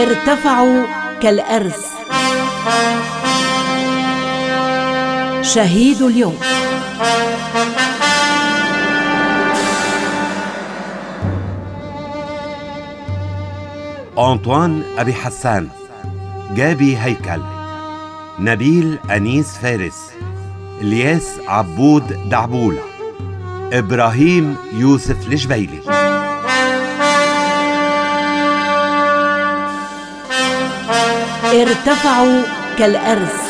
ارتفعوا كالأرز. شهيد اليوم. أنطوان أبي حسان، جابي هيكل، نبيل أنيس فارس، الياس عبود دعبول، إبراهيم يوسف الجبيلي. ارتفعوا كالأرز.